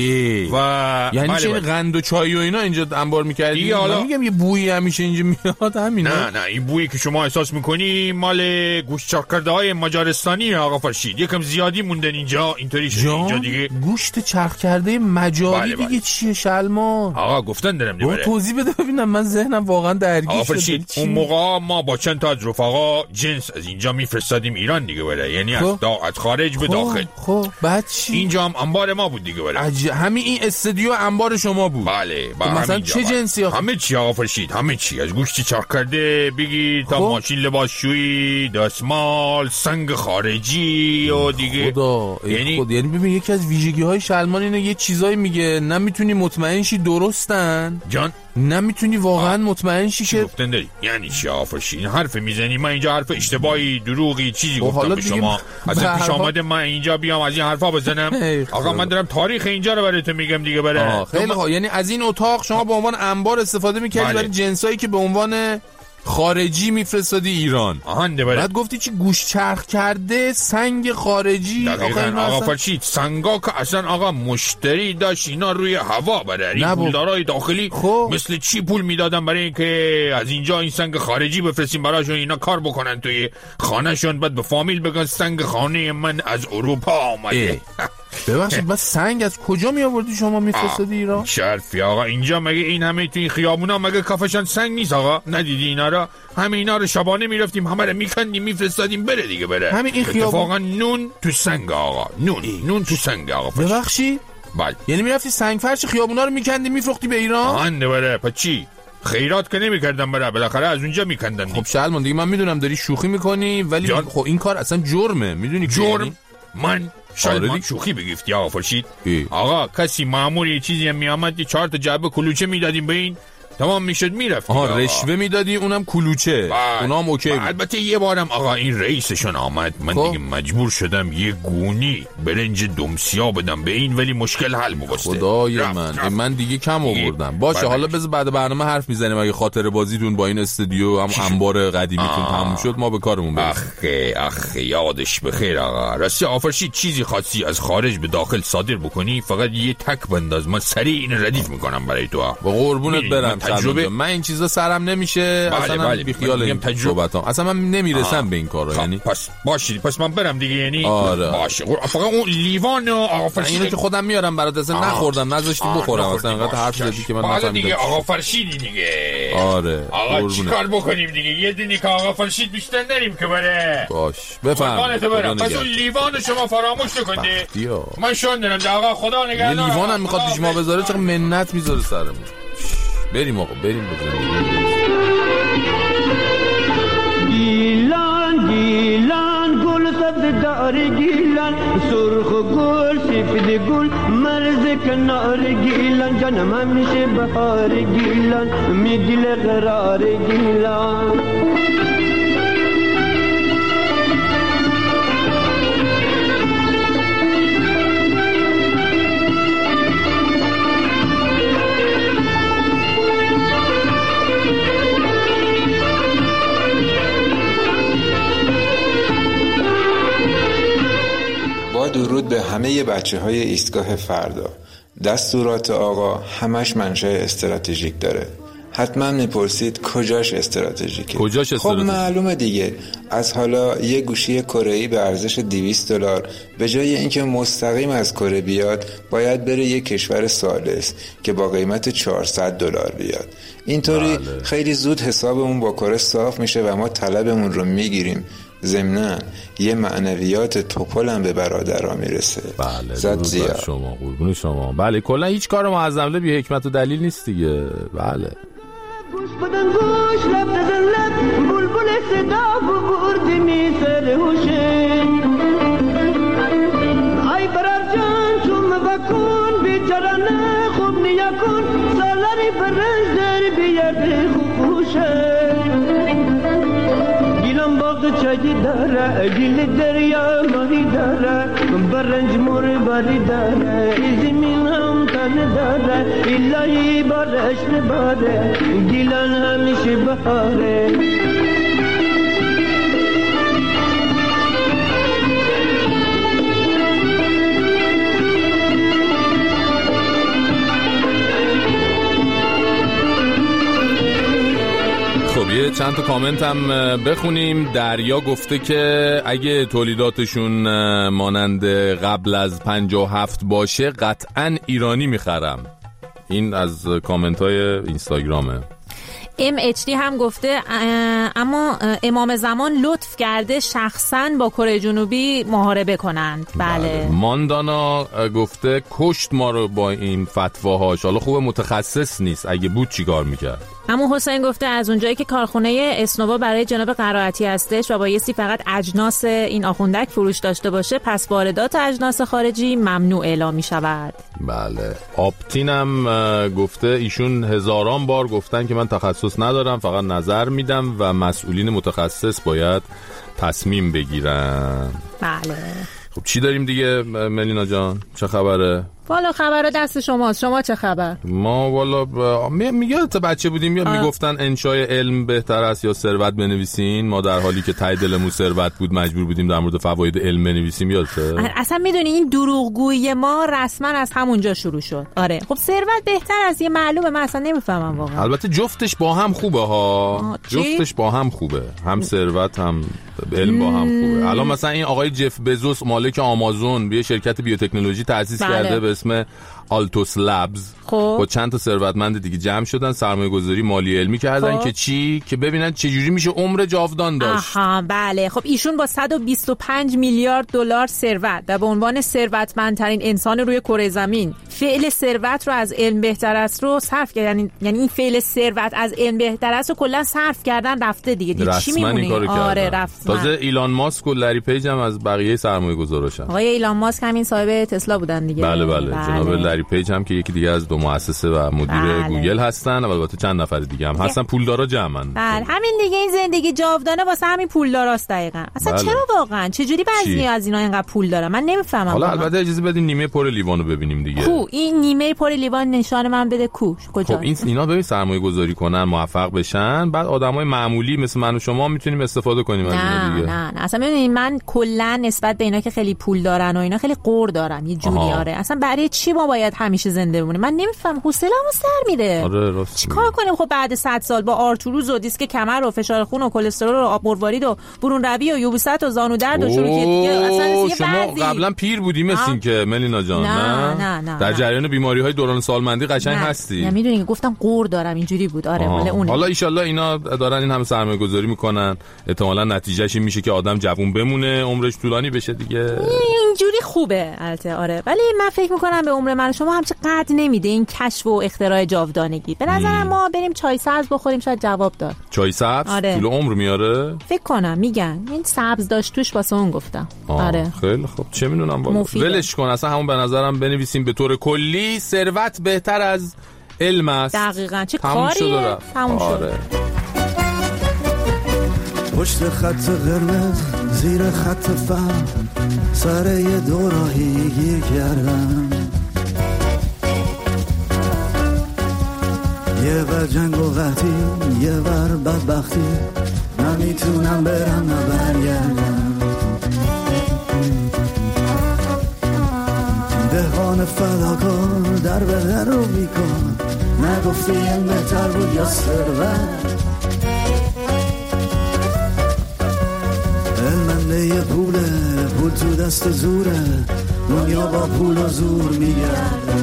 S1: و
S7: یعنی
S1: بله
S7: چه
S1: بله.
S7: قند و چای و اینا اینجا انبار میکردیم.
S1: حالا
S7: میگم یه بویی همیشه اینجا میاد همینا.
S1: نه نه این بویی که شما احساس میکنی مال گوشت چاق کرده های مجارستانی آقا فرشید. یکم زیادی موندن اینجا اینطوری شده اینجا دیگه.
S7: گوشت چرخ کرده مجاری
S1: بله بله.
S7: دیگه چیه شلمان؟
S1: آقا گفتن دارم دیگه.
S7: توضیح بده ببینم من ذهنم واقعا درگیر شده.
S1: اون موقع ما با چند تا از رفقا جنس از اینجا میفرستادیم ایران دیگه بره. یعنی از, دا... از خارج به داخل.
S7: خب بعد چی؟
S1: اینجا هم انبار ما بود دیگه بله.
S7: عج... همین این استودیو انبار شما بود.
S1: بله
S7: مثلا چه جنسی آخه؟
S1: همه چی آقا فرشید همه چی از گوشت چرخ کرده بگی تا خب. ماشین لباسشویی دستمال سنگ خارجی و دیگه
S7: خدا یعنی خود. یعنی ببین یکی از ویژگی های شلمان اینه یه چیزایی میگه نمیتونی مطمئن شی درستن
S1: جان
S7: نمیتونی واقعا مطمئن شی که
S1: گفتن داری. یعنی چی آقا فرشید این حرف میزنی؟ من اینجا حرف اشتباهی دروغی چیزی گفتم به شما از پیش آمده من اینجا بیام از این حرفا بزنم؟ آقا من دارم تاریخ اینجا رو برات میگم دیگه بره.
S7: خیلی خوب یعنی از این اتاق شما به عنوان انبار استفاده میکردی برای جنسایی که به عنوان خارجی میفرستادی ایران.
S1: آهنده بله.
S7: بعد گفتی چی گوشت چرخ کرده سنگ خارجی.
S1: آقا آقا فرشید سنگا که اصلا آقا مشتری داشت اینا روی هوا بره. این پولدارای داخلی خب. مثل چی پول میدادن برای اینکه از اینجا این سنگ خارجی بفرستیم براشون اینا کار بکنن توی خانهشون بعد به فامیل بگن سنگ خانه من از اروپا آمده.
S7: ببخشید بس سنگ از کجا می آوردی شما میفرستادی ایران؟
S1: شرفی آقا اینجا مگه این همه توی این خیابونا مگه کافشان سنگ نیست آقا؟ ندیدی اینا را؟ همه اینا رو شبانه میرفتیم همه رو میکندیم میفرستادیم بره دیگه بره.
S7: همین این خیابون
S1: اتفاقا نون تو سنگ آقا نون ای. نون تو سنگ آقا.
S7: ببخشید
S1: بله
S7: یعنی میرفتی سنگ فرش خیابونا رو میکندی میفروختی به ایران؟
S1: آنده بره پس چی؟ خیرات که نمیکردن بره بالاخره از اونجا میکندن.
S7: خب شلمان دیگه من میدونم داری شوخی میکنی ولی جان. خب این کار اصلا جرمه میدونی
S1: جرم من شاید من شوخی بگفتی آقا فرشید. آقا کسی مامور یه چیزی هم میامد یه چهار تا جعبه کلوچه میدادیم به این تمام میشد میرفت.
S7: آها رشوه میدادی اونم کلوچه اونام اوکی بود.
S1: البته یه بارم آقا این رئیسشون آمد من خب. دیگه مجبور شدم یه گونی برنج دمسیا بدم به این ولی مشکل حل مواسته.
S7: خدای رفت من رفت. من دیگه کم آوردم باشه حالا بذار بعد برنامه حرف میزنیم اگه خاطر بازیتون با این استودیو هم انبار قدیمیتون تموم شد ما به کارمون برسیم.
S1: اخ اخ یادش بخیر آقا. راستی آفرشید چیزی خاصی از خارج به داخل صادر بکنی فقط یه تک بنداز من سریع این ردیف میکنم برای تو.
S7: با قربونت برم تجربه من این چیزا سرم نمیشه. بله اصلا بله بی خیال این صحبتام اصلا من نمیرسم به این کارا. یعنی
S1: پس باشید پس من برم دیگه یعنی
S7: آره.
S1: باشه فقط اون لیوان و آقا فرشید
S7: اینو که خودم میارم برات اصلا نخوردم نذاشتی بخورم اصلا انقدر حرف زدی که من نفهمیدم
S1: دیگه. آقا فرشیدی دیگه
S7: آره
S1: آقا چیکار بکنیم دیگه یه دینی که آقا فرشید بیشتر نریم که بره.
S7: باش بفهم
S1: پس اون لیوان شما فراموش نکنید من شون دارم آقا خدا نگهدار.
S7: لیوانم میخواد پیشما بذاره چقدر منت میذاره سرمون. بریم آقا بریم بزنیم.
S22: گیلان گیلان گل سبز دار گیلان سرخ گل سفید گل مرز کنار گیلان جانم همیشه بهار گیلان می دل قرار گیلان.
S2: همه بچه های ایستگاه فردا. دستورات آقا همش منشأ استراتژیک داره. حتما میپرسید کجاش استراتژیکه؟
S7: کجاش استراتژیک؟
S2: خب معلومه دیگه. از حالا یه گوشی کره‌ای به ارزش دویست دلار به جای اینکه مستقیم از کره بیاد باید بره یه کشور ثالث که با قیمت چهارصد دلار بیاد. اینطوری بله. خیلی زود حسابمون با کره صاف میشه و ما طلبمون رو میگیریم. ضمناً یه معنویات توپل هم به برادرها میرسه.
S7: بله
S2: زد زیاد
S7: شما قربون شما. بله کلا هیچ کار معظمله بی حکمت و دلیل نیست دیگه. بله
S22: گوش بدن گوش لب بزن لب بلبل صدا برد میسر هوشه ای برر جان چوم بکن بیچارانه خوب نیا کن سالاری برنج در بیاد خوشه گیلم باغ چایی داره گیل دریا ماهی داره برنج مور باری داره زمین هم تن داره الهی بارش نباره گیلان همیشه بهاره
S7: خب یه چند تا کامنت هم بخونیم. دریا گفته که اگه تولیداتشون مانند قبل از پنجاه و هفت باشه قطعاً ایرانی میخرم. این از کامنت های اینستاگرامه.
S3: ام اچ دی هم گفته اما امام زمان لطف کرده شخصاً با کره جنوبی محاربه کنند. بله, بله.
S7: ماندانا گفته کشت ما رو با این فتواهاش. حالا خوبه متخصص نیست، اگه بود چی کار میکرد.
S3: اما حسین گفته از اونجایی که کارخونه اسنوا برای جناب قرائتی هستش و بایستی فقط اجناس این آخوندک فروش داشته باشه پس واردات اجناس خارجی ممنوع اعلام می شود.
S7: بله. آپتین هم گفته ایشون هزاران بار گفتن که من تخصص ندارم فقط نظر میدم و مسئولین متخصص باید تصمیم بگیرن.
S3: بله.
S7: خب چی داریم دیگه ملینا جان؟ چه خبره؟
S3: والا خبر دست شماست. شما چه خبر؟
S7: ما والا ب... میگه تا بچه بودیم یا میگفتن انشای علم بهتر است یا ثروت بنویسین. ما در حالی که ته دلمون ثروت بود مجبور بودیم در مورد فواید علم بنویسیم. یادته؟
S3: اصلا میدونی این دروغگویی ما رسما از همونجا شروع شد. آره خب ثروت بهتر از یه معلومه. من اصلا نمیفهمم واقعا.
S7: البته جفتش با هم خوبه ها. جفتش با هم خوبه. هم ثروت هم علم با هم خوبه. الان مثلا این آقای جف بزوس مالک آمازون یه شرکت بیوتکنولوژی تأسیس بله. کرده به اسم آلتوس لابز.
S3: خب
S7: با چند تا ثروتمند دیگه جمع شدن سرمایه گذاری مالی علمی کردن خب. که چی که ببینن چه جوری میشه عمر جاودان داشت.
S3: آها بله. خب ایشون با صد و بیست و پنج میلیارد دلار ثروت و به عنوان ثروتمندترین انسان روی کره زمین فعل ثروت رو از علم بهتر است رو صرف کردن. یعنی این فعل ثروت از علم بهتر است رو کلا صرف کردن رفته دیگه. دیگه چی میمونه؟
S7: آره رفت. تازه ایلان ماسک و لری پیج هم از بقیه سرمایه گذاراشن.
S3: آقای ایلان ماسک همین صاحب تسلا بودن دیگه.
S7: بله بله, بله. جناب لری پیج هم که یکی دیگه از دو مؤسسه و مدیر بله. گوگل هستن و البته چند نفر دیگه هم هستن. پولدارا جمعن.
S3: بله همین دیگه. این زندگی جاودانه واسه همین پولداراست دقیقاً. اصلا بله. چرا واقعا چه جوری بعضی از اینا اینقدر پول دارن من نمیفهمم.
S7: حالا البته اجازه بدین نیمه پر لیوانو ببینیم دیگه.
S3: کو این نیمه پر لیوان نشان من بده کو کجا؟
S7: خب این اینا ببین سرمایه گذاری کنن موفق بشن بعد آدمای معمولی مثل من و شما میتونیم استفاده کنیم از اینا دیگه.
S3: نه نه اصلا ببین من کلا نسبت به اینا که خیلی پول دارن و اینا خیلی قور دارم یه جوری. آره اصلا برای چی ما باید همیشه زنده بمونیم؟ من نمیفهم. حوصله‌مو سر میره.
S7: آره راست.
S3: چیکار کنیم خب بعد صد سال با آرتروز و دیسک کمر و فشار خون و کلسترول و آب مروارید و برون روی و یبوست و زانو درد و چروکی دیگه اصلا
S7: شما قبلا پیر بودی مثل این که ملینا جان.
S3: نه نه نه
S7: در جریان بیماری‌های دوران سالمندی قشنگ هستی.
S3: نه میدونی گفتم قور دارم اینجوری بود. آره مال اون.
S7: حالا ان شاءالله اینا دارن این همه سرمایه‌گذاری میکنن احتمالاً نتیجهش این میشه که آدم جوون بمونه عمرش طولانی بشه دیگه.
S3: اینجوری خوبه البته. آره ولی من فکر میکنم به عمر من شما هم چه قد نمیده این کشف و اختراع جاودانگی. به نظرم ما بریم چای سبز بخوریم شاید جواب داد.
S7: چای سبز
S3: آره.
S7: طول عمر میاره
S3: فکر کنم. میگن این سبز داشت توش واسه اون گفتم. آره
S7: خیلی خب چه میدونم والا ولش کن. اصلا همون به نظرم بنویسیم به طور کلی ثروت بهتر از علم است.
S3: دقیقاً چه کاریه تموم
S7: آره.
S3: شد.
S23: پشت خط قرمز زیر خط فهم سر یه دوراهی گیر کردم یه بر جنگ و قحطی یه بر بدبختی نمیتونم برم نبرگردم جان فداکار در به در رو بیکن، نگفتی این بهتر بود یا ثروت؟ علمنده پوله، پول تو دست زوره، دنیا با پول و زور میگرده.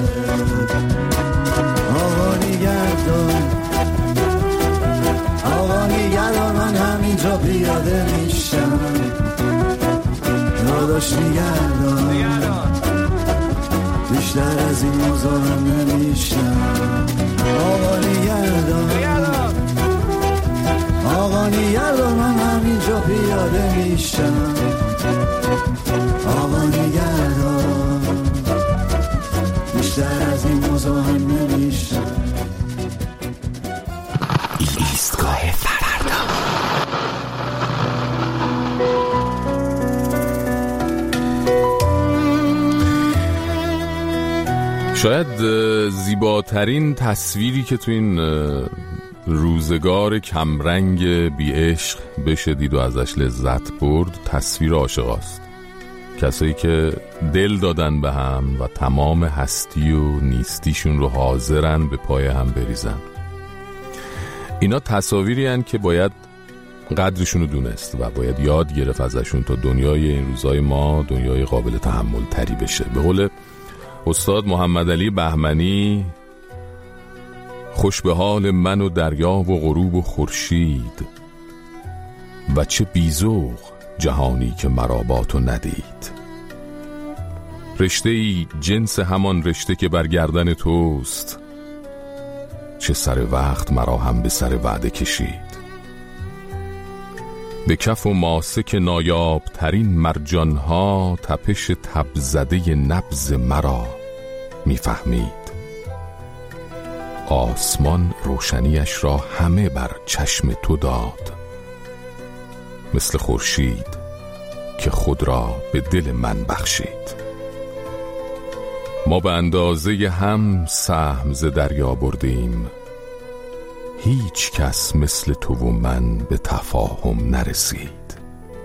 S23: آقا نگردان، آقا نگردان، من همینجا پیاده میشم. داداش نگردان، بیشتر از این مزاحم نمیشم. آقا نگردان، آقا نگردان، من همینجا پیاده میشم. آقا نگردان، بیشتر از این مزاحم نمیشم.
S4: ایستگاه فردا.
S7: شاید زیباترین تصویری که تو این روزگار کمرنگ بی عشق بشه دید و ازش لذت برد تصویر عاشقاست. کسایی که دل دادن به هم و تمام هستی و نیستیشون رو حاضرن به پای هم بریزن. اینا تصاویری هن که باید قدرشون رو دونست و باید یاد گرفت ازشون تا دنیای این روزای ما دنیای قابل تحمل تری بشه. به قول استاد محمد علی بهمنی، خوش به حال من و دریا و غروب و خورشید، و چه بیزوق جهانی که مرا با تو ندید. رشته ای جنس همان رشته که بر گردن توست، چه سر وقت مرا هم به سر وعده کشید. به کف و ماسه که نایاب ترین مرجانها، تپش تب زده نبض مرا میفهمید. آسمان روشنیش را همه بر چشم تو داد، مثل خورشید که خود را به دل من بخشید. ما به اندازه هم سهم ز دریا بردیم، هیچ کس مثل تو و من به تفاهم نرسید.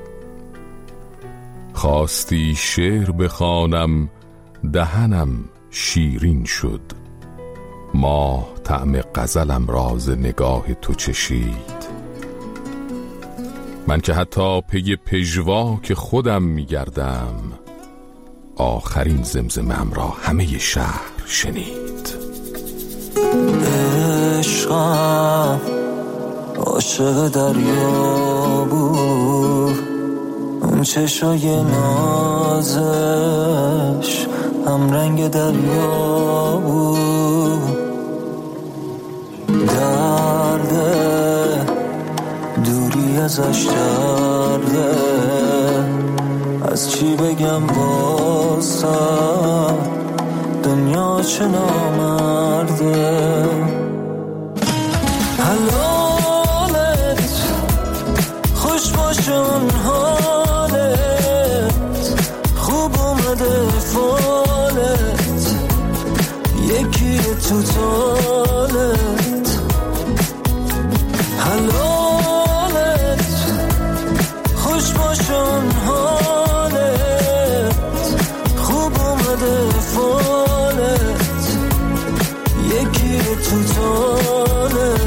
S7: خواستی شعر بخوانم دهنم شیرین شد، ماه طعم غزلم راز نگاه تو چشید. من که حتی پی پژواک خودم میگردم، آخرین زمزمه‌ام را همه شهر شنید.
S23: عشقم عاشق دریا بود، اون چشای نازش هم رنگ دریا بود. درده دوری ازش درده، از چی بگم بازم دنیا چه نامرده. حلالت خوش باشه اون حالت، خوب اومده فالت، یکی تو تالت. حلالت خوش باشه اون حالت، خوب اومده فالت، یکی تو تالت.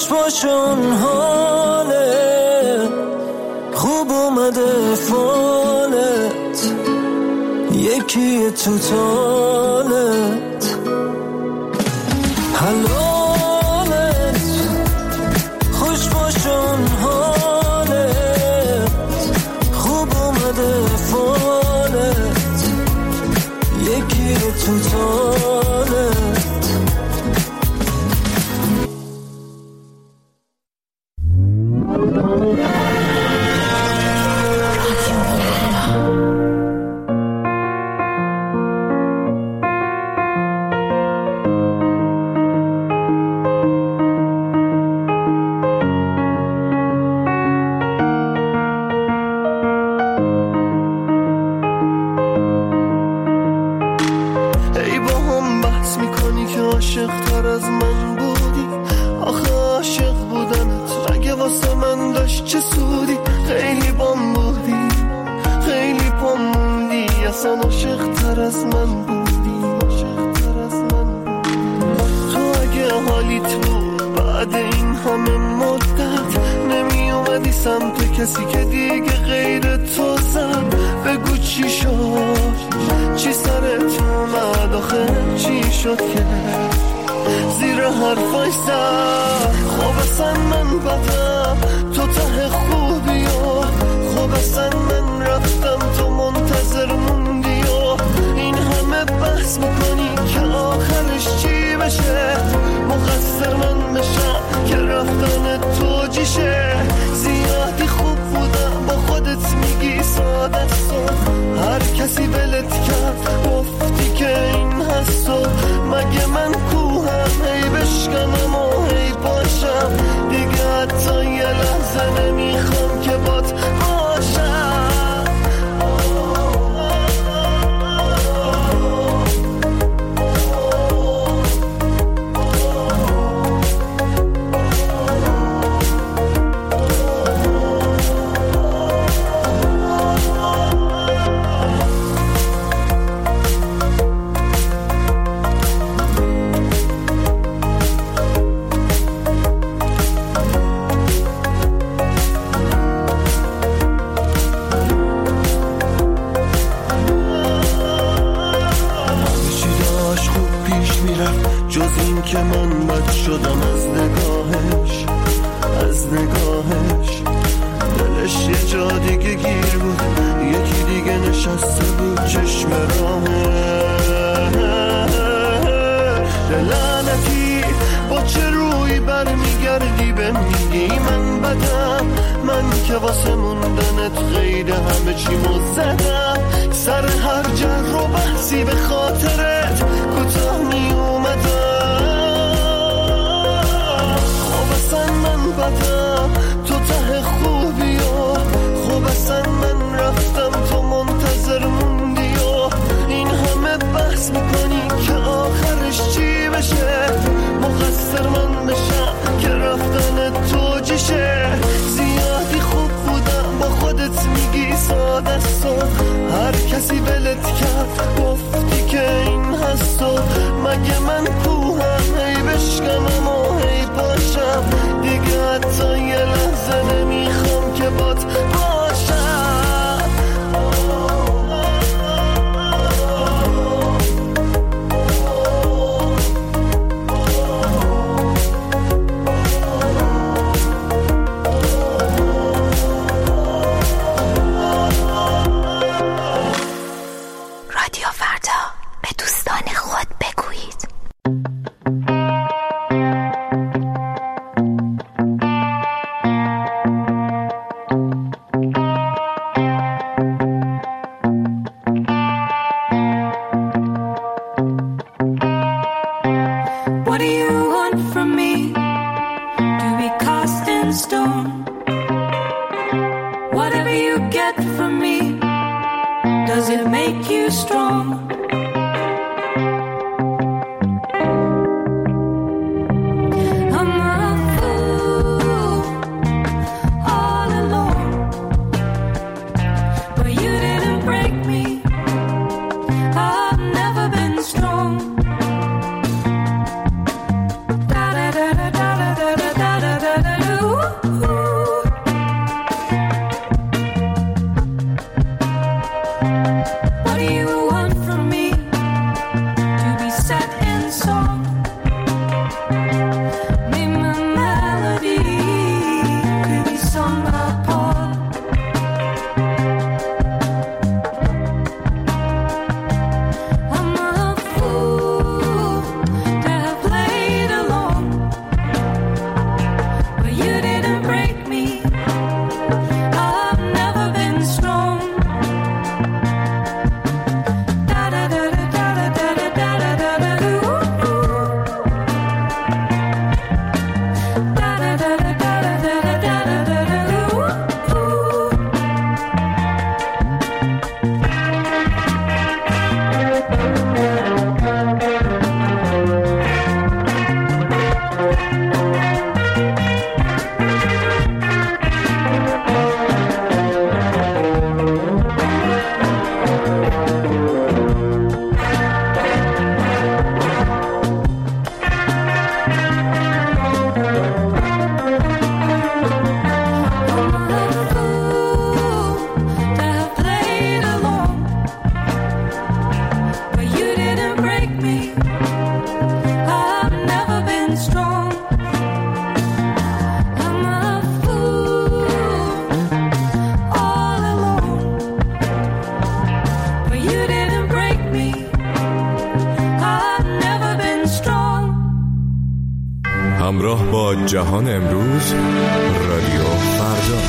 S5: باشون حاله خوب اومده فالت یکی تو تالت حلالت خوش باشون حالت خوب اومده فالت یکی تو تالت
S8: کسی که دیگه غیر تو زد بگو چی شد چی سرت اومد آخه چی شد که زیر حرفای زد خب اصلا من بدم تو ته خوبی و خب اصلا من رفتم تو منتظر موندی و این همه بحث میکنی که آخرش چی بشه مقصر من بشم که رفتن تو جیشه زیادی خوب بودم با خودت میگی ساده سا هر کسی بلت کرد گفتی که این هست و مگه من کوهم هی بشکنم و هی باشم دیگه حتی یه لحظه نمیخوام که بات باشم که من بد شدم از نگاهش از نگاهش دلش یه جا دیگه گیر بود یکی دیگه نشسته بود چشم راهش لعنتی با چه روی برمیگردی به میگی من بدم من که واسه موندنت غیر همه چی مزدم سر هر جر و بحثی به خاطرت کوتاه می اومدم من بدم تو ته خوبی و خوب اصلا من رفتم تو منتظر موندی و این همه بحث میکنی که آخرش چی بشه مقصر من بشم که رفتن تو جیشه زیادی خوب بودم با خودت میگی ساده سا هر کسی بلت کرد گفتی که این هست و مگه من کوهم هی بشکنم و هی باشم دیگه حتی یه لحظه نمیخوام که بات باشم
S9: رادیو فردا به دوستان خود بگویید.
S5: Da da da da da da da da da.
S10: جهان امروز، رادیو فردا.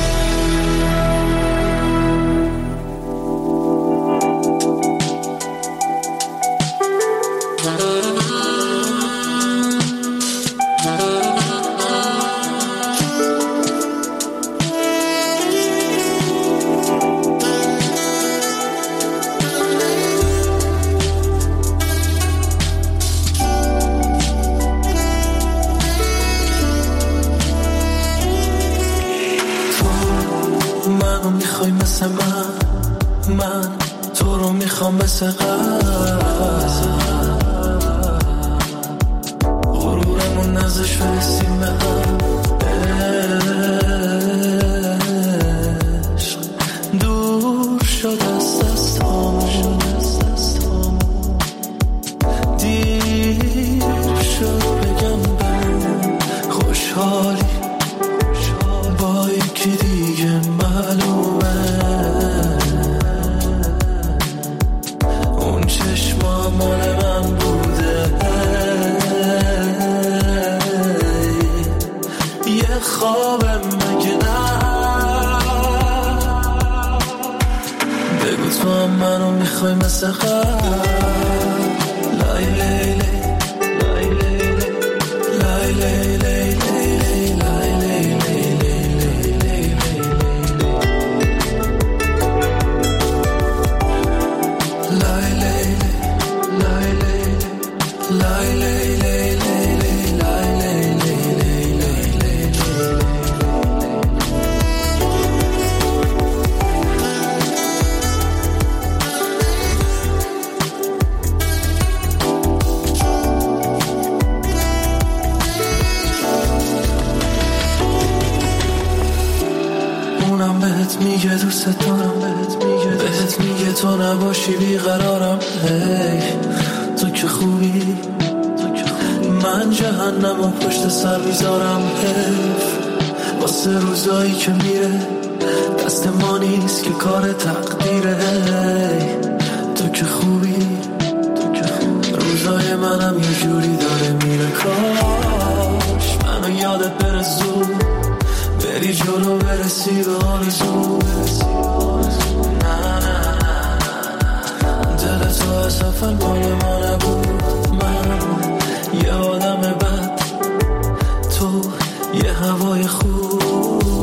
S5: غرورمون نزش فرستیم به هم، عشق دور شد از دستامون، دیر شد بگم بمون خوشحالی با یکی دیگه معلومه. اون چشما مال من بوده، یه خواب مگه نه؟ بگو تو هم منو میخوای مثل قبل. لای لیلی لای لیلی لای لیلی لای میگه دوست دارم، بهت میگه بهت میگه تو نباشی بیقرارم. هی تو که خوبی، تو که خوبی. من جهنم و پشت سر میذارم. حیف واسه روزایی که میره دست ما نیست که کار تقدیره. هی تو که خوبی، تو که خوبی. روزای منم یه جوری داره میره. کاش منو یادت بره زود، بری جلو برسی به آرزو. نه نه دل تو از اول مال ما نبود. من یه آدم بد، تو یه هوای خوب.